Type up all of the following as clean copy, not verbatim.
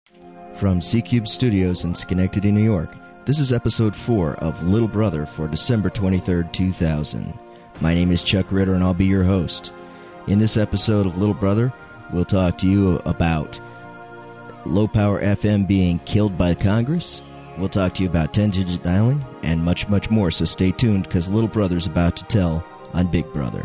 From C-Cube Studios in Schenectady, New York, this is episode 4 of Little Brother for December 23rd, 2000. My name is Chuck Ritter, and I'll be your host. In this episode of Little Brother, we'll talk to you about low-power FM being killed by Congress. We'll talk to you about 10-digit dialing, and much, much more, so stay tuned, because Little Brother's about to tell on Big Brother.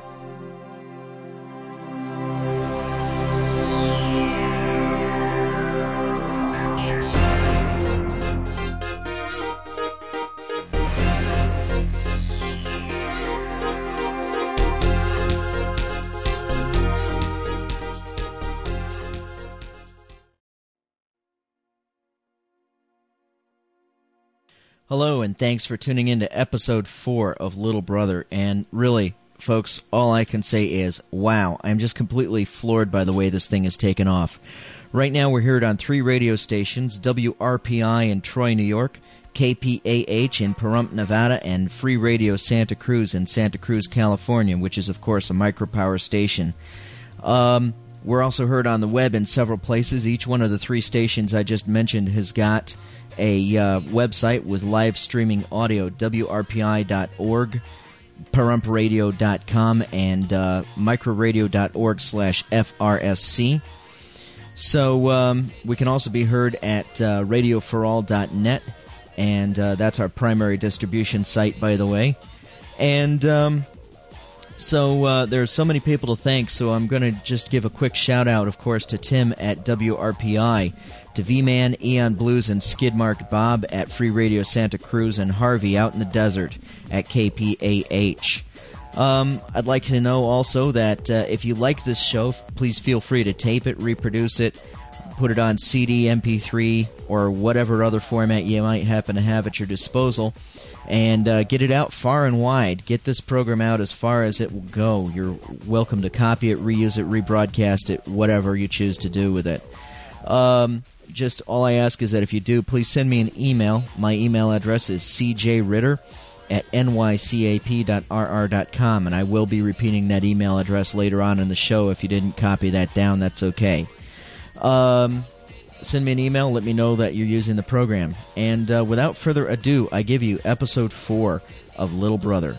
Hello, and thanks for tuning in to episode 4 of Little Brother. And really, folks, all I can say is, wow, I'm just completely floored by the way this thing has taken off. Right now, we're heard on 3 radio stations, WRPI in Troy, New York, KPAH in Pahrump, Nevada, and Free Radio Santa Cruz in Santa Cruz, California, which is, of course, a micropower station. We're also heard on the web in several places. Each one of the 3 stations I just mentioned has got a website with live streaming audio, WRPI.org, PaHrumpRadio.com, and microradio.org/FRSC. So we can also be heard at radioforall.net, and that's our primary distribution site, by the way. And so there's so many people to thank, so I'm going to just give a quick shout-out, of course, to Tim at WRPI, to V-Man, Eon Blues, and Skidmark Bob at Free Radio Santa Cruz, and Harvey out in the desert at KPAH. I'd like to know also that if you like this show, please feel free to tape it, reproduce it, put it on CD, MP3, or whatever other format you might happen to have at your disposal, and get it out far and wide. Get this program out as far as it will go. You're welcome to copy it, reuse it, rebroadcast it, whatever you choose to do with it. Just all I ask is that if you do, please send me an email. My email address is cjritter@nycap.rr.com, and I will be repeating that email address later on in the show. If you didn't copy that down, that's okay. Send me an email, let me know that you're using the program. And without further ado, I give you episode 4 of Little Brother.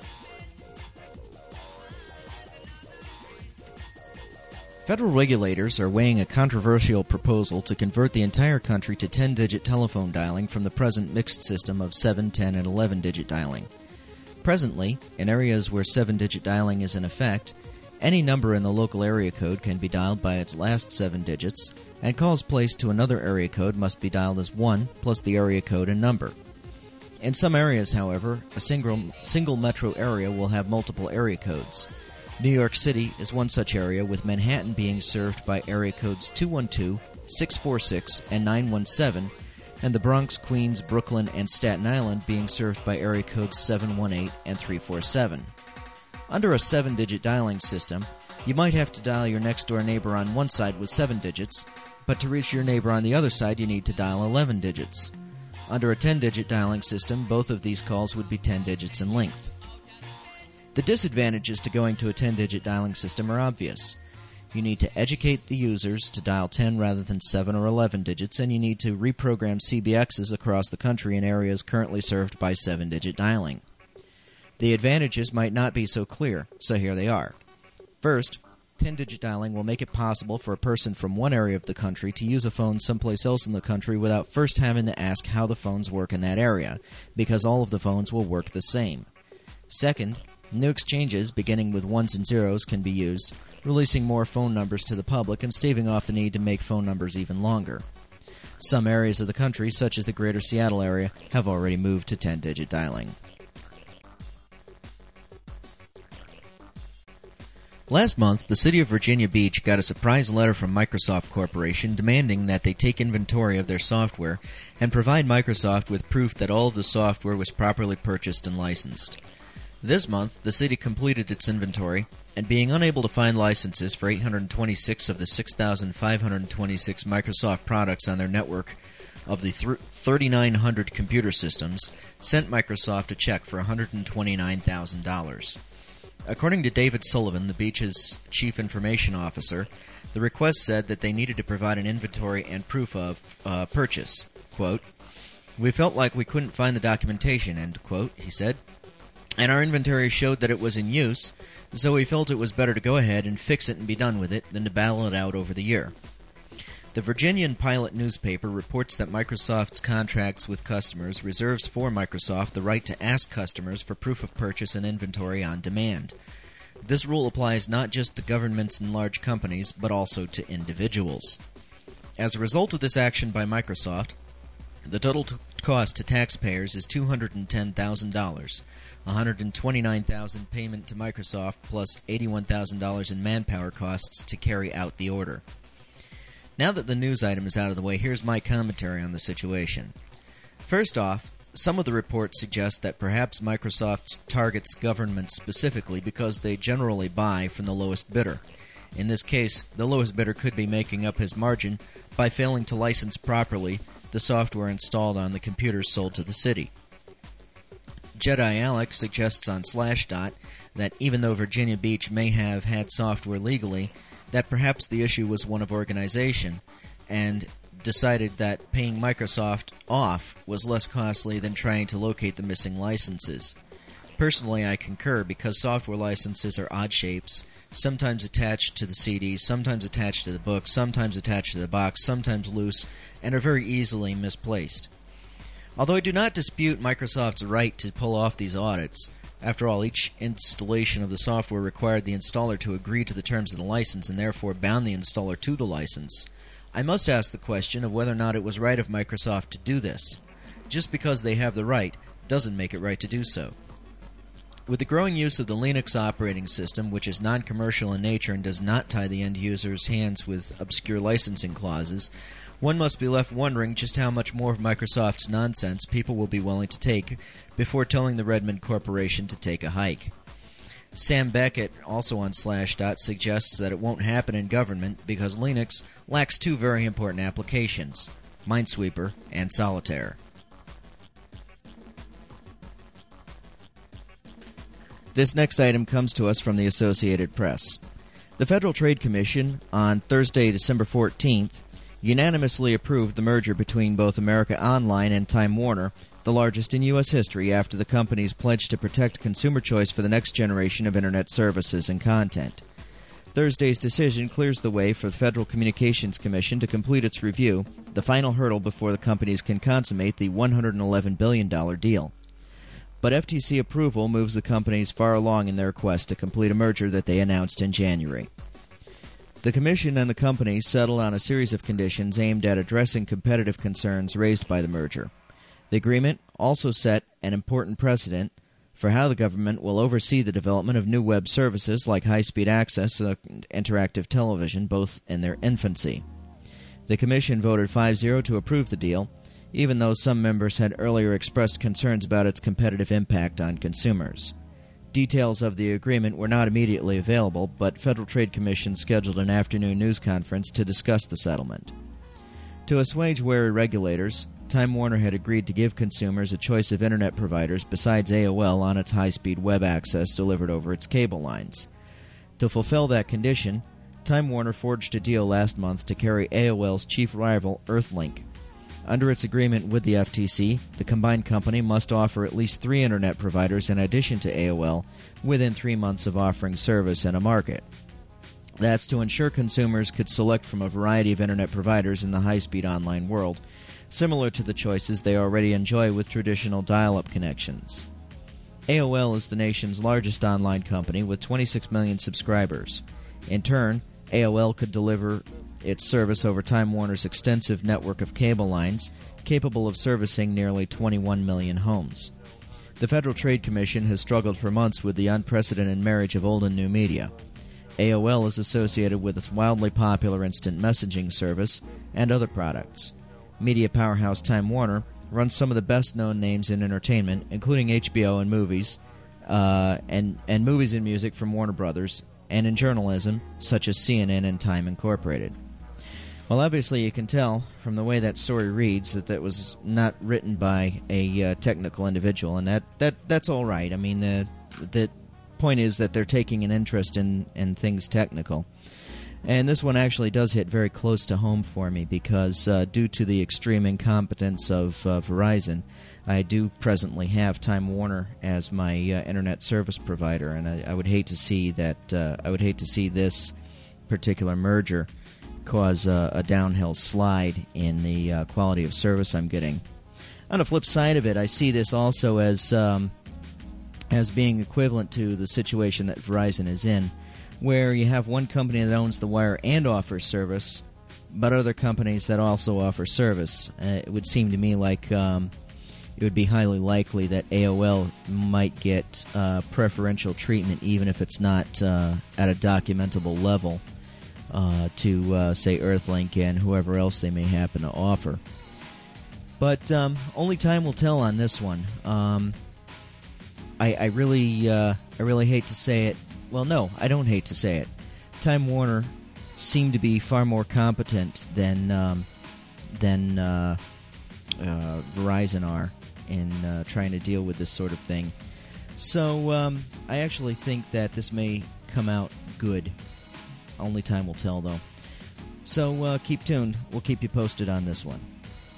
Federal regulators are weighing a controversial proposal to convert the entire country to 10-digit telephone dialing from the present mixed system of 7, 10, and 11-digit dialing. Presently, in areas where 7-digit dialing is in effect, any number in the local area code can be dialed by its last 7 digits, and calls placed to another area code must be dialed as 1 plus the area code and number. In some areas, however, a single metro area will have multiple area codes. New York City is one such area, with Manhattan being served by area codes 212, 646, and 917, and the Bronx, Queens, Brooklyn, and Staten Island being served by area codes 718 and 347. Under a 7-digit dialing system, you might have to dial your next-door neighbor on one side with 7 digits, but to reach your neighbor on the other side, you need to dial 11 digits. Under a 10-digit dialing system, both of these calls would be 10 digits in length. The disadvantages to going to a 10-digit dialing system are obvious. You need to educate the users to dial 10 rather than 7 or 11 digits, and you need to reprogram CBXs across the country in areas currently served by 7-digit dialing. The advantages might not be so clear, so here they are. First, 10-digit dialing will make it possible for a person from one area of the country to use a phone someplace else in the country without first having to ask how the phones work in that area, because all of the phones will work the same. Second, new exchanges beginning with 1s and 0s can be used, releasing more phone numbers to the public and staving off the need to make phone numbers even longer. Some areas of the country, such as the greater Seattle area, have already moved to 10-digit dialing. Last month, the city of Virginia Beach got a surprise letter from Microsoft Corporation demanding that they take inventory of their software and provide Microsoft with proof that all of the software was properly purchased and licensed. This month, the city completed its inventory, and being unable to find licenses for 826 of the 6,526 Microsoft products on their network of the 3,900 computer systems, sent Microsoft a check for $129,000. According to David Sullivan, the beach's chief information officer, the request said that they needed to provide an inventory and proof of purchase. Quote, "We felt like we couldn't find the documentation," end quote, he said, "and our inventory showed that it was in use, so we felt it was better to go ahead and fix it and be done with it than to battle it out over the year." The Virginian Pilot newspaper reports that Microsoft's contracts with customers reserves for Microsoft the right to ask customers for proof of purchase and inventory on demand. This rule applies not just to governments and large companies, but also to individuals. As a result of this action by Microsoft, the total cost to taxpayers is $210,000, $129,000 payment to Microsoft, plus $81,000 in manpower costs to carry out the order. Now that the news item is out of the way, here's my commentary on the situation. First off, some of the reports suggest that perhaps Microsoft targets governments specifically because they generally buy from the lowest bidder. In this case, the lowest bidder could be making up his margin by failing to license properly the software installed on the computers sold to the city. Jedi Alex suggests on Slashdot that even though Virginia Beach may have had software legally, that perhaps the issue was one of organization, and decided that paying Microsoft off was less costly than trying to locate the missing licenses. Personally, I concur, because software licenses are odd shapes, sometimes attached to the CD, sometimes attached to the book, sometimes attached to the box, sometimes loose, and are very easily misplaced. Although I do not dispute Microsoft's right to pull off these audits, after all, each installation of the software required the installer to agree to the terms of the license and therefore bound the installer to the license, I must ask the question of whether or not it was right of Microsoft to do this. Just because they have the right doesn't make it right to do so. With the growing use of the Linux operating system, which is non-commercial in nature and does not tie the end user's hands with obscure licensing clauses, one must be left wondering just how much more of Microsoft's nonsense people will be willing to take before telling the Redmond Corporation to take a hike. Sam Beckett, also on Slashdot, suggests that it won't happen in government because Linux lacks two very important applications, Minesweeper and Solitaire. This next item comes to us from the Associated Press. The Federal Trade Commission, on Thursday, December 14th, unanimously approved the merger between both America Online and Time Warner, the largest in U.S. history after the companies pledged to protect consumer choice for the next generation of Internet services and content. Thursday's decision clears the way for the Federal Communications Commission to complete its review, the final hurdle before the companies can consummate the $111 billion deal. But FTC approval moves the companies far along in their quest to complete a merger that they announced in January. The Commission and the companies settled on a series of conditions aimed at addressing competitive concerns raised by the merger. The agreement also set an important precedent for how the government will oversee the development of new web services like high-speed access and interactive television, both in their infancy. The Commission voted 5-0 to approve the deal, even though some members had earlier expressed concerns about its competitive impact on consumers. Details of the agreement were not immediately available, but Federal Trade Commission scheduled an afternoon news conference to discuss the settlement. To assuage wary regulators, Time Warner had agreed to give consumers a choice of Internet providers besides AOL on its high-speed web access delivered over its cable lines. To fulfill that condition, Time Warner forged a deal last month to carry AOL's chief rival, Earthlink. Under its agreement with the FTC, the combined company must offer at least 3 Internet providers in addition to AOL within 3 months of offering service in a market. That's to ensure consumers could select from a variety of Internet providers in the high-speed online world, similar to the choices they already enjoy with traditional dial-up connections. AOL is the nation's largest online company with 26 million subscribers. In turn, AOL could deliver its service over Time Warner's extensive network of cable lines, capable of servicing nearly 21 million homes. The Federal Trade Commission has struggled for months with the unprecedented marriage of old and new media. AOL is associated with its wildly popular instant messaging service and other products. Media powerhouse Time Warner runs some of the best-known names in entertainment, including HBO and movies, and movies and music from Warner Brothers, and in journalism, such as CNN and Time Incorporated. Well, obviously you can tell from the way that story reads that was not written by a technical individual, and that's all right. I mean, that point is that they're taking an interest in things technical. And this one actually does hit very close to home for me because due to the extreme incompetence of Verizon, I do presently have Time Warner as my internet service provider, and I would hate to see that. I would hate to see this particular merger cause a downhill slide in the quality of service I'm getting. On the flip side of it, I see this also as being equivalent to the situation that Verizon is in, where you have one company that owns the wire and offers service, but other companies that also offer service. It would seem to me like it would be highly likely that AOL might get preferential treatment, even if it's not at a documentable level, to, say, Earthlink and whoever else they may happen to offer. But only time will tell on this one. I really hate to say it. Well, no, I don't hate to say it. Time Warner seemed to be far more competent than Verizon are in trying to deal with this sort of thing. So I actually think that this may come out good. Only time will tell, though. So keep tuned. We'll keep you posted on this one.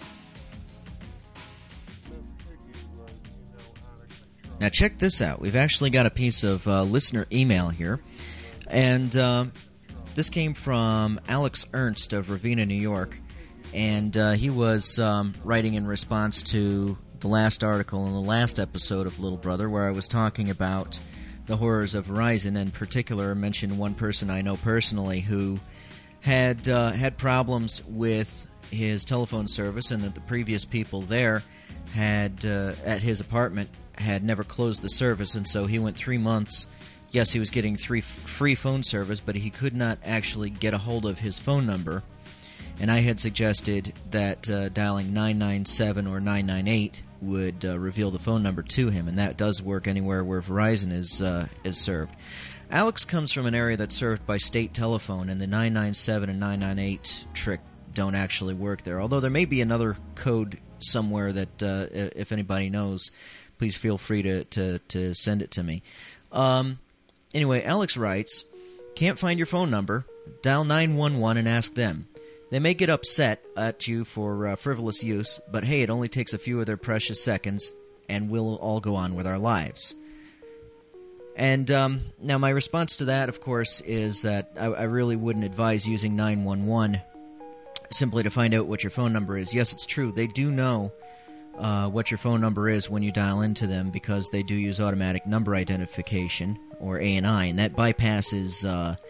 Now check this out. We've actually got a piece of listener email here, and this came from Alex Ernst of Ravenna, New York, and he was writing in response to the last article in the last episode of Little Brother, where I was talking about the horrors of Verizon. In particular, I mentioned one person I know personally who had problems with his telephone service, and that the previous people there had at his apartment had never closed the service, and so he went 3 months. Yes, he was getting free phone service, but he could not actually get a hold of his phone number. And I had suggested that dialing 997 or 998 would reveal the phone number to him, and that does work anywhere where Verizon is served. Alex comes from an area that's served by state telephone, and the 997 and 998 trick don't actually work there, although there may be another code somewhere that, if anybody knows, please feel free to send it to me. Anyway, Alex writes, can't find your phone number, dial 911 and ask them. They may get upset at you for frivolous use, but hey, it only takes a few of their precious seconds, and we'll all go on with our lives. And now my response to that, of course, is that I really wouldn't advise using 911 simply to find out what your phone number is. Yes, it's true. They do know what your phone number is when you dial into them, because they do use automatic number identification, or ANI, and that bypasses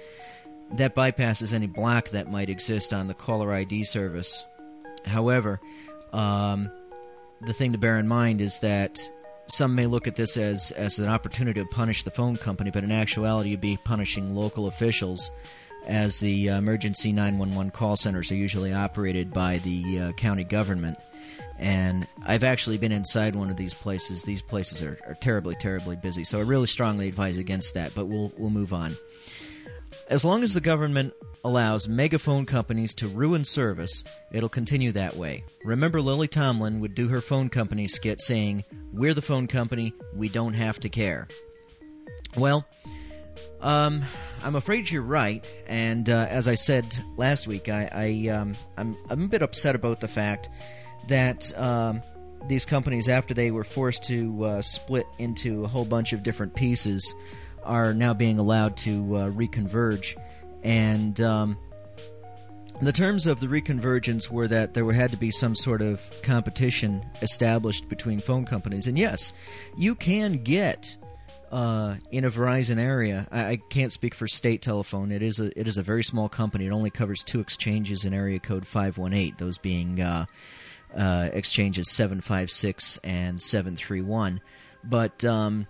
any block that might exist on the caller ID service. However, the thing to bear in mind is that some may look at this as an opportunity to punish the phone company, but in actuality you'd be punishing local officials, as the emergency 911 call centers are usually operated by the county government. And I've actually been inside one of these places. These places are terribly, terribly busy, so I really strongly advise against that, but we'll move on. As long as the government allows megaphone companies to ruin service, it'll continue that way. Remember, Lily Tomlin would do her phone company skit saying, "We're the phone company, we don't have to care." Well, I'm afraid you're right, and as I said last week, I'm a bit upset about the fact that these companies, after they were forced to split into a whole bunch of different pieces, are now being allowed to reconverge. And the terms of the reconvergence were that there had to be some sort of competition established between phone companies. And yes, you can get in a Verizon area. I can't speak for state telephone. It is a very small company. It only covers 2 exchanges in area code 518, those being exchanges 756 and 731. But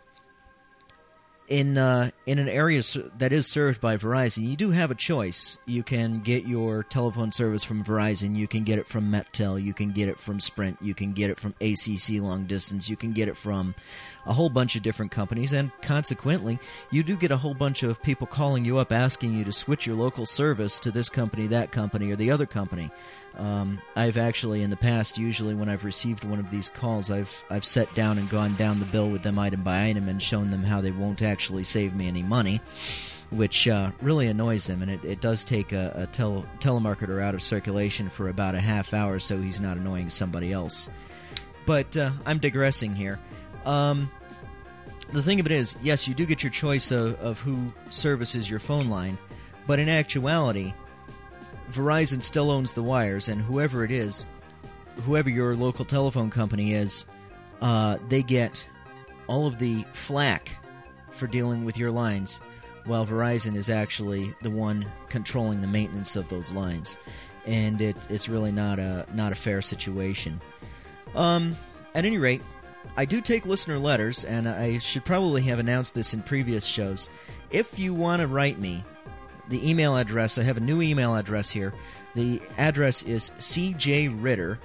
in an area that is served by Verizon, you do have a choice. You can get your telephone service from Verizon, you can get it from MetTel, you can get it from Sprint, you can get it from ACC Long Distance, you can get it from a whole bunch of different companies, and consequently, you do get a whole bunch of people calling you up asking you to switch your local service to this company, that company, or the other company. I've actually, in the past, usually when I've received one of these calls, I've sat down and gone down the bill with them item by item and shown them how they won't actually save me any money, which really annoys them, and it does take a telemarketer out of circulation for about a half hour so he's not annoying somebody else. But I'm digressing here. The thing of it is, yes, you do get your choice of who services your phone line, but in actuality, Verizon still owns the wires, and whoever it is, whoever your local telephone company is, they get all of the flack for dealing with your lines, while Verizon is actually the one controlling the maintenance of those lines, and it's really not a fair situation. At any rate, I do take listener letters, and I should probably have announced this in previous shows. If you want to write me, the email address, I have a new email address here. The address is cjritter,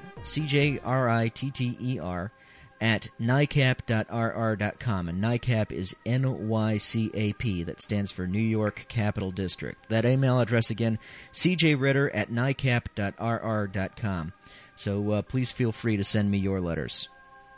CJRITTER, at nycap.rr.com. And NYCAP is NYCAP. That stands for New York Capital District. That email address again, cjritter at nycap.rr.com. So please feel free to send me your letters.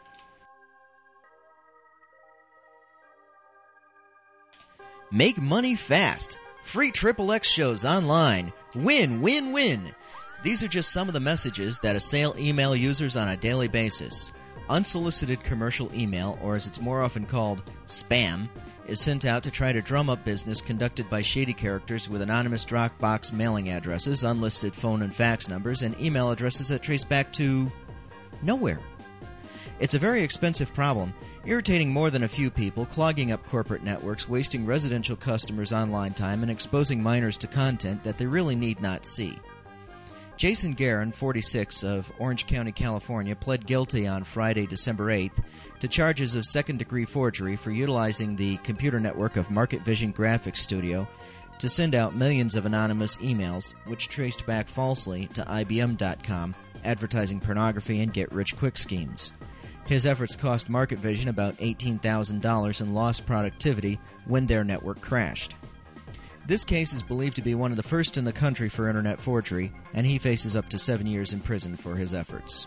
Make money fast. Free XXX shows online. Win, win, win. These are just some of the messages that assail email users on a daily basis. Unsolicited commercial email, or as it's more often called, spam, is sent out to try to drum up business conducted by shady characters with anonymous Dropbox mailing addresses, unlisted phone and fax numbers, and email addresses that trace back to nowhere. It's a very expensive problem, irritating more than a few people, clogging up corporate networks, wasting residential customers' online time, and exposing minors to content that they really need not see. Jason Guerin, 46, of Orange County, California, pled guilty on Friday, December 8th, to charges of second-degree forgery for utilizing the computer network of Market Vision Graphics Studio to send out millions of anonymous emails, which traced back falsely to IBM.com, advertising pornography and get-rich-quick schemes. His efforts cost Market Vision about $18,000 in lost productivity when their network crashed. This case is believed to be one of the first in the country for internet forgery, and he faces up to 7 years in prison for his efforts.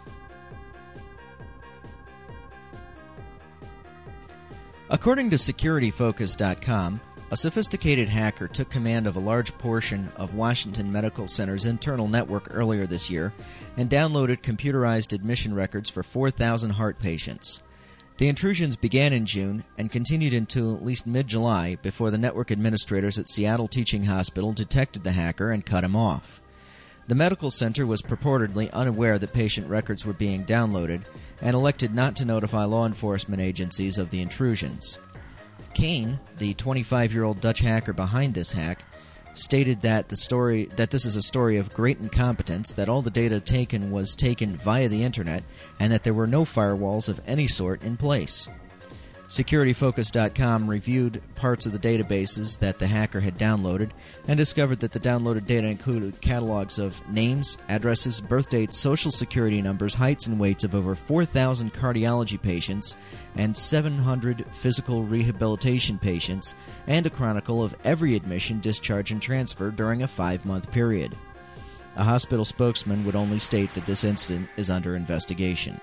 According to SecurityFocus.com, a sophisticated hacker took command of a large portion of Washington Medical Center's internal network earlier this year and downloaded computerized admission records for 4,000 heart patients. The intrusions began in June and continued until at least mid-July before the network administrators at Seattle Teaching Hospital detected the hacker and cut him off. The medical center was purportedly unaware that patient records were being downloaded and elected not to notify law enforcement agencies of the intrusions. Kane, the 25-year-old Dutch hacker behind this hack, stated that this is a story of great incompetence, that all the data taken was taken via the internet, and that there were no firewalls of any sort in place. SecurityFocus.com reviewed parts of the databases that the hacker had downloaded and discovered that the downloaded data included catalogs of names, addresses, birth dates, social security numbers, heights and weights of over 4,000 cardiology patients and 700 physical rehabilitation patients, and a chronicle of every admission, discharge, and transfer during a 5-month period. A hospital spokesman would only state that this incident is under investigation.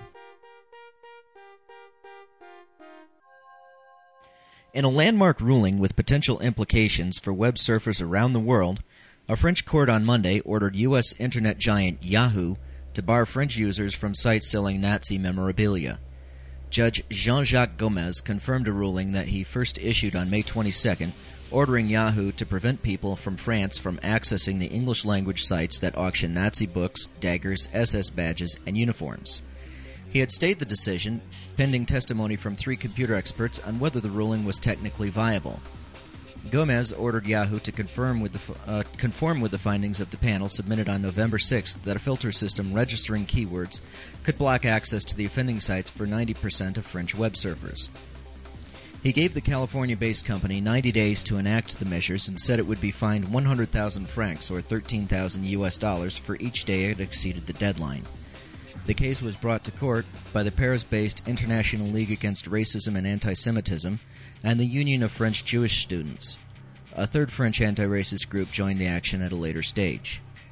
In a landmark ruling with potential implications for web surfers around the world, a French court on Monday ordered U.S. internet giant Yahoo to bar French users from sites selling Nazi memorabilia. Judge Jean-Jacques Gomez confirmed a ruling that he first issued on May 22nd, ordering Yahoo to prevent people from France from accessing the English-language sites that auction Nazi books, daggers, SS badges, and uniforms. He had stayed the decision, pending testimony from 3 computer experts on whether the ruling was technically viable. Gomez ordered Yahoo to conform with the findings of the panel submitted on November 6th that a filter system registering keywords could block access to the offending sites for 90% of French web surfers. He gave the California-based company 90 days to enact the measures and said it would be fined 100,000 francs or $13,000 US for each day it exceeded the deadline. The case was brought to court by the Paris-based International League Against Racism and Anti-Semitism and the Union of French Jewish Students. A third French anti-racist group joined the action at a later stage.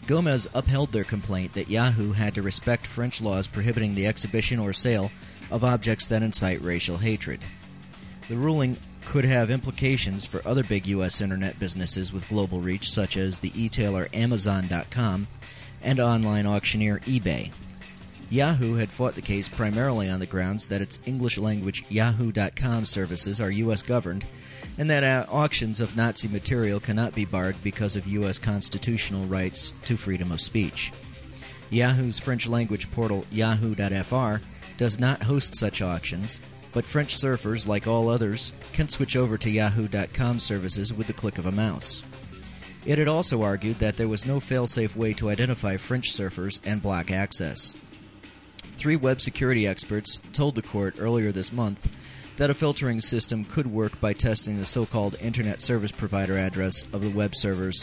Gomez upheld their complaint that Yahoo had to respect French laws prohibiting the exhibition or sale of objects that incite racial hatred. The ruling could have implications for other big U.S. internet businesses with global reach, such as the e-tailer Amazon.com and online auctioneer eBay. Yahoo had fought the case primarily on the grounds that its English-language Yahoo.com services are U.S. governed, and that auctions of Nazi material cannot be barred because of U.S. constitutional rights to freedom of speech. Yahoo's French-language portal Yahoo.fr does not host such auctions, but French surfers, like all others, can switch over to Yahoo.com services with the click of a mouse. It had also argued that there was no fail-safe way to identify French surfers and block access. 3 web security experts told the court earlier this month that a filtering system could work by testing the so-called Internet Service Provider address of the web surfers,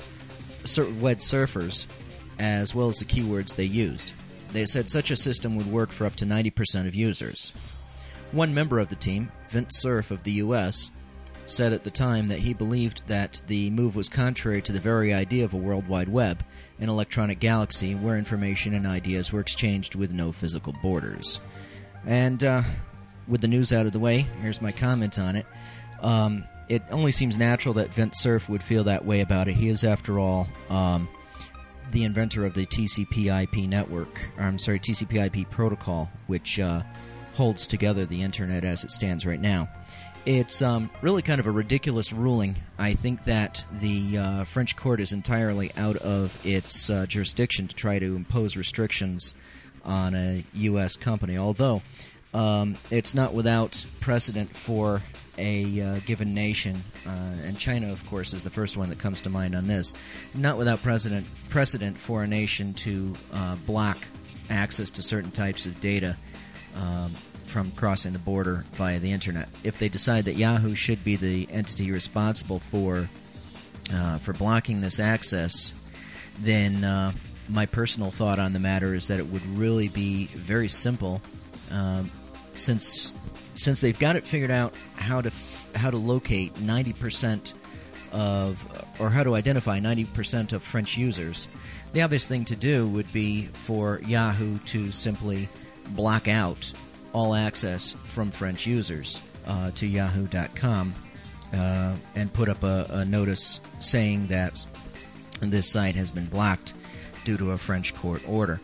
as well as the keywords they used. They said such a system would work for up to 90% of users. One member of the team, Vint Cerf of the U.S., said at the time that he believed that the move was contrary to the very idea of a World Wide Web, an electronic galaxy where information and ideas were exchanged with no physical borders. And with the news out of the way, here's my comment on it. It only seems natural that Vint Cerf would feel that way about it. He is, after all, the inventor of the TCP/IP network, TCP/IP protocol, which holds together the Internet as it stands right now. It's really kind of a ridiculous ruling. I think that the French court is entirely out of its jurisdiction to try to impose restrictions on a U.S. company, although it's not without precedent for a given nation, and China, of course, is the first one that comes to mind on this, not without precedent for a nation to block access to certain types of data from crossing the border via the Internet. If they decide that Yahoo should be the entity responsible for blocking this access, then my personal thought on the matter is that it would really be very simple, since they've got it figured out how to locate 90% of, or how to identify 90% of French users. The obvious thing to do would be for Yahoo to simply block out all access from French users to Yahoo.com and put up a notice saying that this site has been blocked due to a French court order.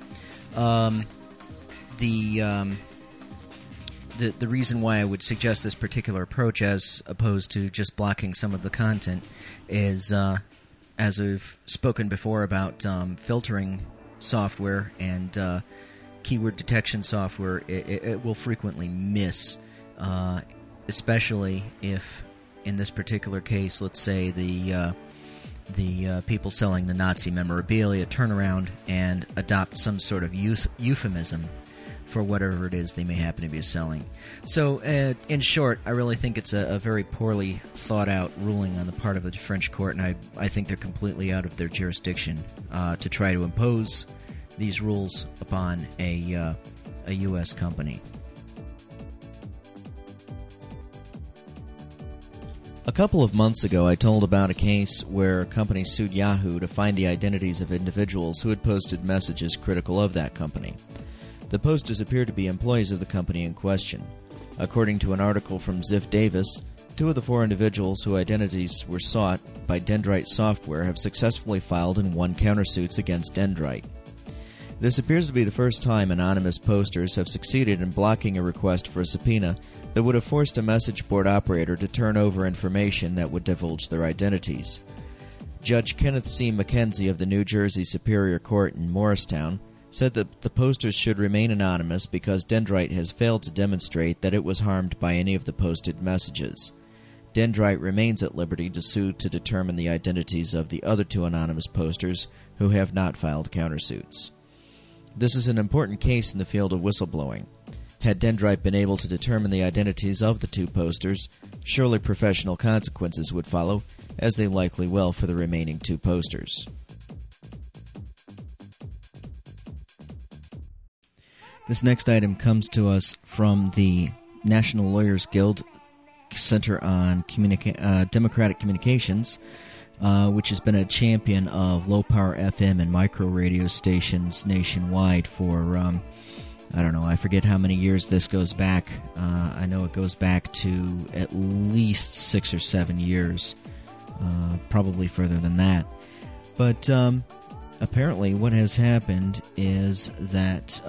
The reason why I would suggest this particular approach as opposed to just blocking some of the content is, as I've spoken before about filtering software and keyword detection software, it will frequently miss, especially if, in this particular case, let's say the people selling the Nazi memorabilia turn around and adopt some sort of euphemism for whatever it is they may happen to be selling. So, in short, I really think it's a very poorly thought-out ruling on the part of the French court, and I think they're completely out of their jurisdiction to try to impose these rules upon a U.S. company. A couple of months ago, I told about a case where a company sued Yahoo to find the identities of individuals who had posted messages critical of that company. The posters appear to be employees of the company in question. According to an article from Ziff Davis, 2 of the 4 individuals whose identities were sought by Dendrite Software have successfully filed and won countersuits against Dendrite. This appears to be the first time anonymous posters have succeeded in blocking a request for a subpoena that would have forced a message board operator to turn over information that would divulge their identities. Judge Kenneth C. McKenzie of the New Jersey Superior Court in Morristown said that the posters should remain anonymous because Dendrite has failed to demonstrate that it was harmed by any of the posted messages. Dendrite remains at liberty to sue to determine the identities of the other 2 anonymous posters who have not filed countersuits. This is an important case in the field of whistleblowing. Had Dendrite been able to determine the identities of the 2 posters, surely professional consequences would follow, as they likely will for the remaining 2 posters. This next item comes to us from the National Lawyers Guild Center on Democratic Communications. which has been a champion of low-power FM and micro radio stations nationwide for, I don't know, I forget how many years this goes back. I know it goes back to at least 6 or 7 years, probably further than that. But apparently what has happened is that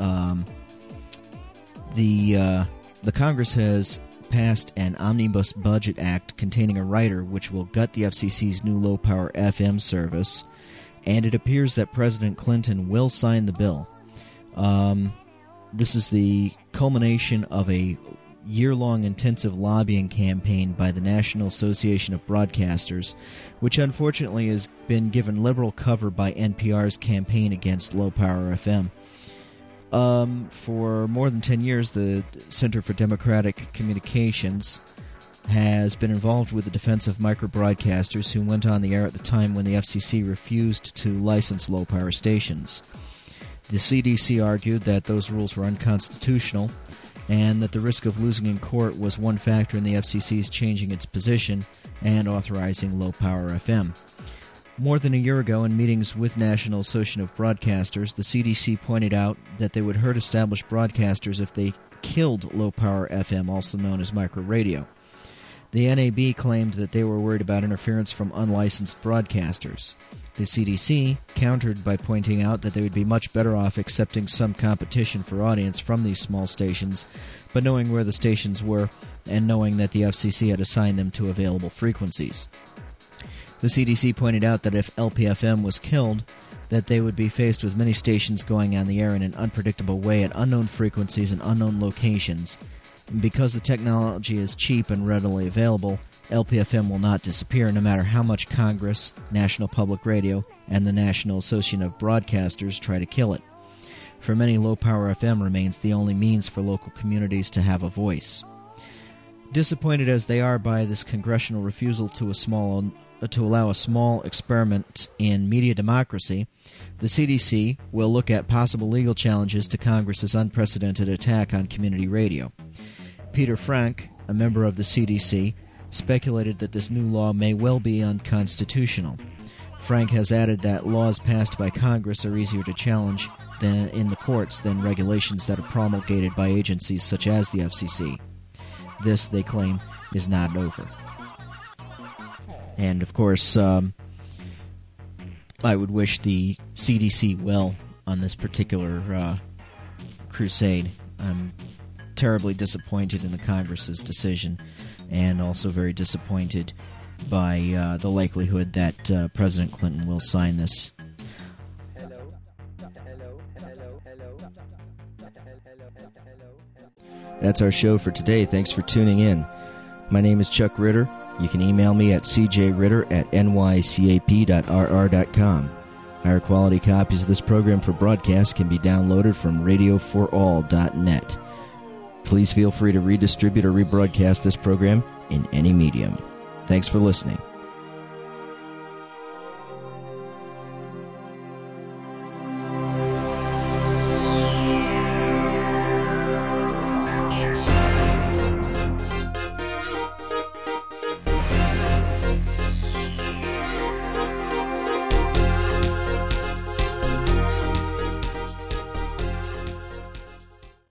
the Congress has passed an Omnibus Budget Act containing a rider which will gut the FCC's new low-power FM service, and it appears that President Clinton will sign the bill. This is the culmination of a year-long intensive lobbying campaign by the National Association of Broadcasters, which unfortunately has been given liberal cover by NPR's campaign against low-power FM. For more than 10 years, the Center for Democratic Communications has been involved with the defense of micro-broadcasters who went on the air at the time when the FCC refused to license low-power stations. The CDC argued that those rules were unconstitutional and that the risk of losing in court was one factor in the FCC's changing its position and authorizing low-power FM. More than a year ago, in meetings with National Association of Broadcasters, the CDC pointed out that they would hurt established broadcasters if they killed low-power FM, also known as micro radio. The NAB claimed that they were worried about interference from unlicensed broadcasters. The CDC countered by pointing out that they would be much better off accepting some competition for audience from these small stations, but knowing where the stations were and knowing that the FCC had assigned them to available frequencies. The CDC pointed out that if LPFM was killed, that they would be faced with many stations going on the air in an unpredictable way at unknown frequencies and unknown locations. And because the technology is cheap and readily available, LPFM will not disappear no matter how much Congress, National Public Radio, and the National Association of Broadcasters try to kill it. For many, low-power FM remains the only means for local communities to have a voice. Disappointed as they are by this congressional refusal to allow a small experiment in media democracy, the CDC will look at possible legal challenges to Congress's unprecedented attack on community radio. Peter Frank, a member of the CDC, speculated that this new law may well be unconstitutional. Frank has added that laws passed by Congress are easier to challenge in the courts than regulations that are promulgated by agencies such as the FCC. This, they claim, is not over. And, of course, I would wish the CDC well on this particular crusade. I'm terribly disappointed in the Congress's decision, and also very disappointed by the likelihood that President Clinton will sign this. That's our show for today. Thanks for tuning in. My name is Chuck Ritter. You can email me at cjritter@nycap.rr.com. Higher quality copies of this program for broadcast can be downloaded from radioforall.net. Please feel free to redistribute or rebroadcast this program in any medium. Thanks for listening.